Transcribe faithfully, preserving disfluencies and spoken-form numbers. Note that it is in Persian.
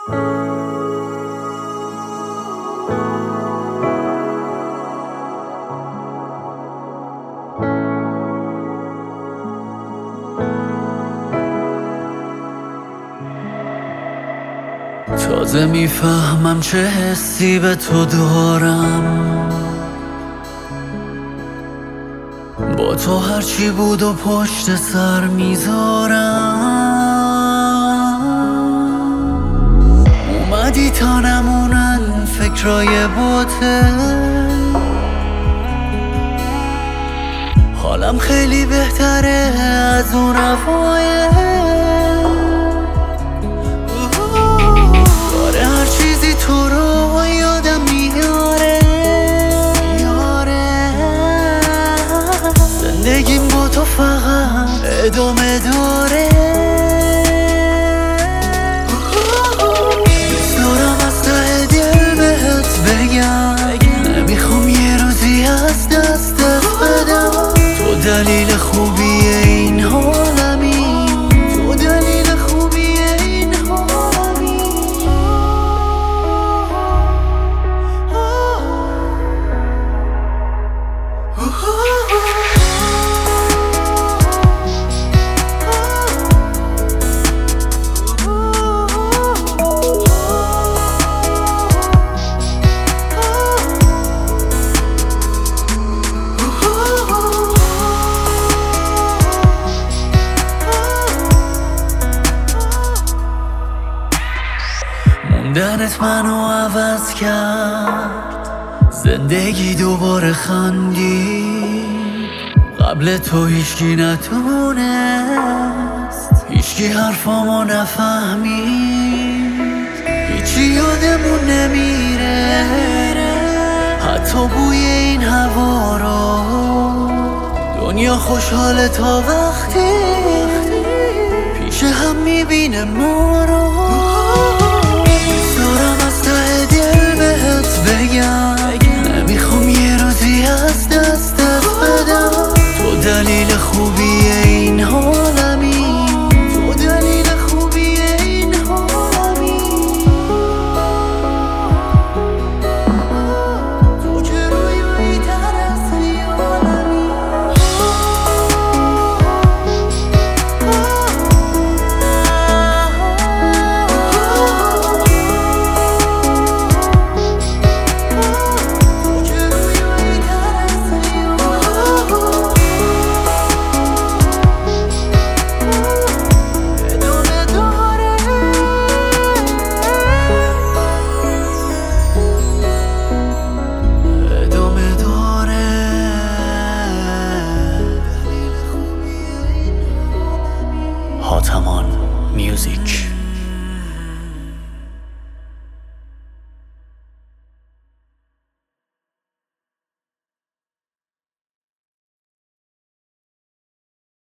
تازه میفهمم چه حسی به تو دارم، با تو هرچی بود و پشت سر میذارم. اومدی تا نمونن فکرای بوته، حالم خیلی بهتره از اون روایه. داره هر چیزی تو رو یادم میاره، زندگیم با تو فقط ادامه داره. دوست دارم از ته دل بهت بگم، نمیخوام یه روزی از دستت بدم. تو دلیل خوبی این حالمی، تو دلیل خوبی این حالمی. موندنت منو عوض کرد، زندگی دوباره خندید. قبل تو هیچکی نتونست، هیچکی حرفامو نفهمید. هیچی یادمون نمیره، حتی بوی این هوا رو. دنیا خوشحاله تا وقتی پیش هم میبینه ما رو. نمیخوام یه روزی از دستت بدم. تو دلیل خوبی این حالمی، تو دلیل خوبی این حالمی. تو که رویایی تر از خیالمی. Hot Hamon Music.